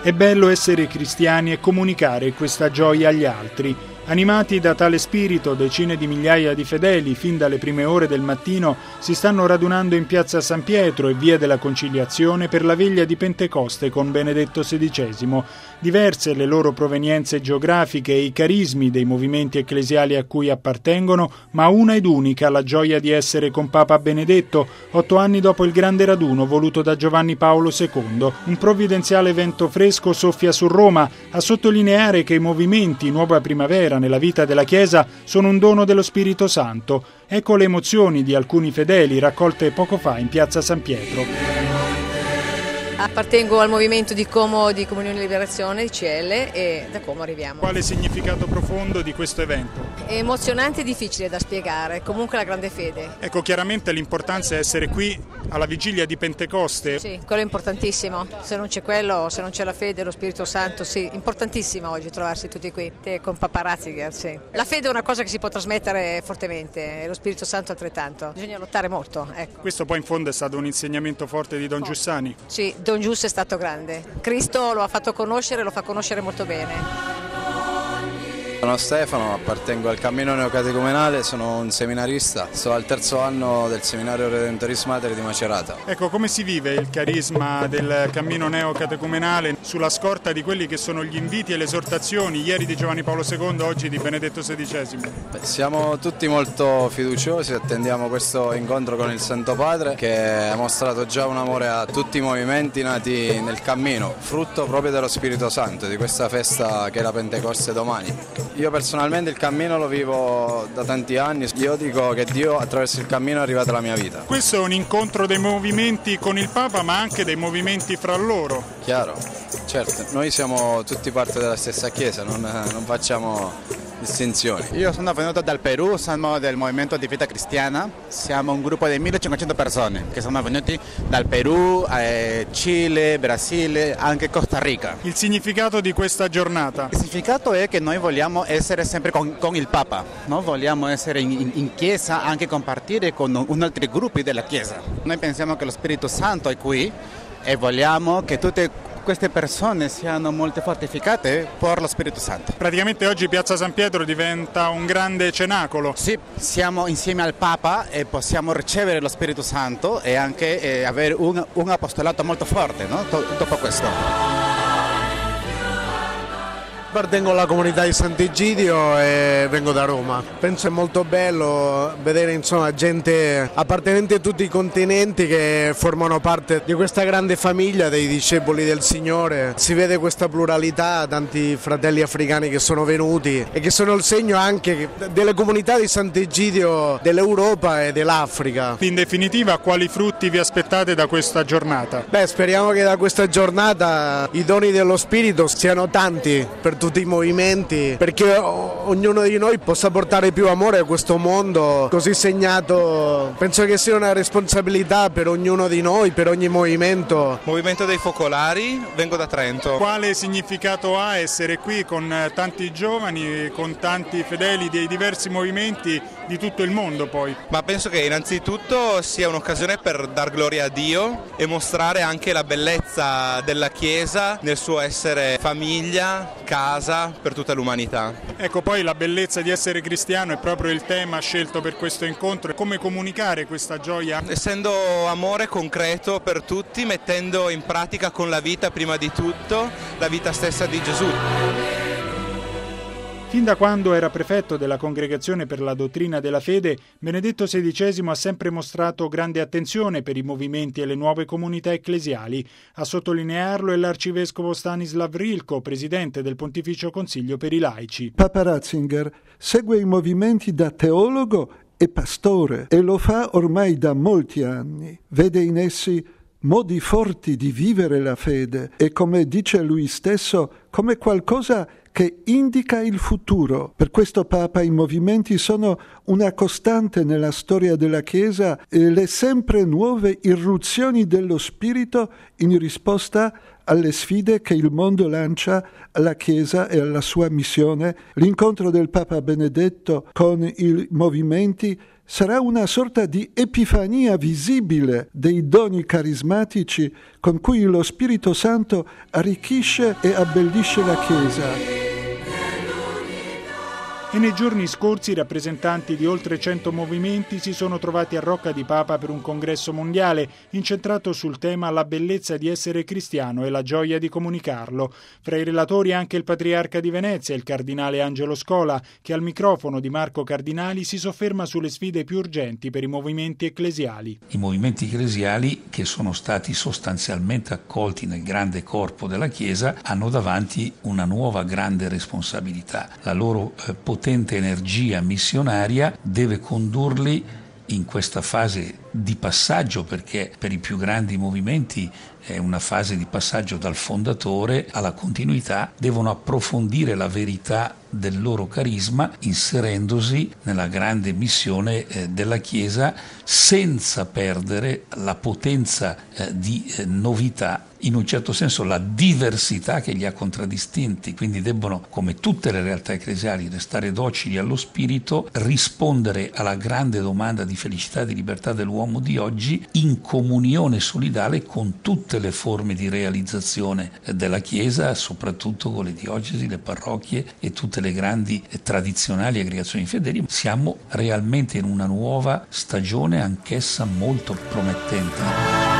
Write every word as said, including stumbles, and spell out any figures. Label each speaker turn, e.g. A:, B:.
A: È bello essere cristiani e comunicare questa gioia agli altri. Animati da tale spirito, decine di migliaia di fedeli, fin dalle prime ore del mattino, si stanno radunando in piazza San Pietro e via della Conciliazione per la veglia di Pentecoste con Benedetto sedicesimo. Diverse le loro provenienze geografiche e i carismi dei movimenti ecclesiali a cui appartengono, ma una ed unica la gioia di essere con Papa Benedetto, otto anni dopo il grande raduno voluto da Giovanni Paolo secondo. Un provvidenziale vento fresco soffia su Roma, a sottolineare che i movimenti Nuova Primavera nella vita della Chiesa sono un dono dello Spirito Santo. Ecco le emozioni di alcuni fedeli raccolte poco fa in piazza San Pietro.
B: Appartengo al movimento di Como di Comunione e Liberazione, C L, e da Como arriviamo.
A: Quale significato profondo di questo evento?
B: È emozionante e difficile da spiegare, comunque la grande fede.
A: Ecco, chiaramente l'importanza è essere qui alla vigilia di Pentecoste.
B: Sì, quello è importantissimo. Se non c'è quello, se non c'è la fede, lo Spirito Santo, sì, importantissimo oggi trovarsi tutti qui, te con Papa Ratzinger, sì. La fede è una cosa che si può trasmettere fortemente e lo Spirito Santo altrettanto. Bisogna lottare molto, ecco.
A: Questo poi in fondo è stato un insegnamento forte di Don oh. Giussani.
B: Sì, Don Giusto è stato grande. Cristo lo ha fatto conoscere, lo fa conoscere molto bene.
C: Sono Stefano, appartengo al Cammino Neocatecumenale, sono un seminarista, sto al terzo anno del seminario Redentoris Mater di Macerata.
A: Ecco, come si vive il carisma del Cammino Neocatecumenale sulla scorta di quelli che sono gli inviti e le esortazioni, ieri di Giovanni Paolo secondo, oggi di Benedetto sedicesimo?
C: Beh, siamo tutti molto fiduciosi, attendiamo questo incontro con il Santo Padre che ha mostrato già un amore a tutti i movimenti nati nel cammino, frutto proprio dello Spirito Santo, di questa festa che è la Pentecoste domani. Io personalmente il cammino lo vivo da tanti anni, io dico che Dio attraverso il cammino è arrivato alla mia vita.
A: Questo è un incontro dei movimenti con il Papa, ma anche dei movimenti fra loro.
C: Chiaro, certo, noi siamo tutti parte della stessa Chiesa, non, non facciamo distinzioni.
D: Io sono venuto dal Perù, siamo del Movimento di Vita Cristiana, siamo un gruppo di millecinquecento persone che sono venuti dal Perù, eh, Cile, Brasile, anche Costa Rica.
A: Il significato di questa giornata?
D: Il significato è che noi vogliamo essere sempre con, con il Papa, no? Vogliamo essere in, in, in Chiesa, anche compartire con un, un altri gruppi della Chiesa. Noi pensiamo che lo Spirito Santo è qui e vogliamo che tutte queste persone siano molto fortificate per lo Spirito Santo.
A: Praticamente oggi Piazza San Pietro diventa un grande cenacolo.
D: Sì, siamo insieme al Papa e possiamo ricevere lo Spirito Santo e anche eh, avere un, un apostolato molto forte, no? Dopo questo.
E: Appartengo alla comunità di Sant'Egidio e vengo da Roma. Penso è molto bello vedere insomma gente appartenente a tutti i continenti che formano parte di questa grande famiglia dei discepoli del Signore. Si vede questa pluralità, tanti fratelli africani che sono venuti e che sono il segno anche delle comunità di Sant'Egidio dell'Europa e dell'Africa.
A: In definitiva, quali frutti vi aspettate da questa giornata?
E: Beh, speriamo che da questa giornata i doni dello Spirito siano tanti per tutti i movimenti, perché ognuno di noi possa portare più amore a questo mondo così segnato. Penso che sia una responsabilità per ognuno di noi, per ogni movimento.
F: Movimento dei Focolari, vengo da Trento.
A: Quale significato ha essere qui con tanti giovani, con tanti fedeli dei diversi movimenti di tutto il mondo poi?
F: Ma penso che innanzitutto sia un'occasione per dar gloria a Dio e mostrare anche la bellezza della Chiesa nel suo essere famiglia, casa per tutta l'umanità.
A: Ecco, poi la bellezza di essere cristiano è proprio il tema scelto per questo incontro. Come comunicare questa gioia?
F: Essendo amore concreto per tutti, mettendo in pratica con la vita prima di tutto la vita stessa di Gesù.
A: Fin da quando era prefetto della Congregazione per la Dottrina della Fede, Benedetto sedicesimo ha sempre mostrato grande attenzione per i movimenti e le nuove comunità ecclesiali. A sottolinearlo è l'arcivescovo Stanislav Rilko, presidente del Pontificio Consiglio per i laici.
G: Papa Ratzinger segue i movimenti da teologo e pastore e lo fa ormai da molti anni. Vede in essi modi forti di vivere la fede e, come dice lui stesso, come qualcosa che indica il futuro. Per questo Papa i movimenti sono una costante nella storia della Chiesa e le sempre nuove irruzioni dello Spirito in risposta alle sfide che il mondo lancia alla Chiesa e alla sua missione, l'incontro del Papa Benedetto con i movimenti sarà una sorta di epifania visibile dei doni carismatici con cui lo Spirito Santo arricchisce e abbellisce la Chiesa.
A: E nei giorni scorsi i rappresentanti di oltre cento movimenti si sono trovati a Rocca di Papa per un congresso mondiale incentrato sul tema La bellezza di essere cristiano e la gioia di comunicarlo. Fra i relatori anche il patriarca di Venezia, il cardinale Angelo Scola, che al microfono di Marco Cardinali si sofferma sulle sfide più urgenti per i movimenti ecclesiali.
H: I movimenti ecclesiali, che sono stati sostanzialmente accolti nel grande corpo della Chiesa, hanno davanti una nuova grande responsabilità. La loro eh, potente energia missionaria deve condurli in questa fase di passaggio, perché per i più grandi movimenti è una fase di passaggio dal fondatore alla continuità, devono approfondire la verità del loro carisma inserendosi nella grande missione eh, della Chiesa senza perdere la potenza eh, di eh, novità, in un certo senso la diversità che li ha contraddistinti, quindi debbono, come tutte le realtà ecclesiali, restare docili allo spirito, rispondere alla grande domanda di felicità e di libertà dell'uomo di oggi in comunione solidale con tutte le forme di realizzazione della Chiesa, soprattutto con le diocesi, le parrocchie e tutte le grandi e tradizionali aggregazioni fedeli. Siamo realmente in una nuova stagione, anch'essa molto promettente.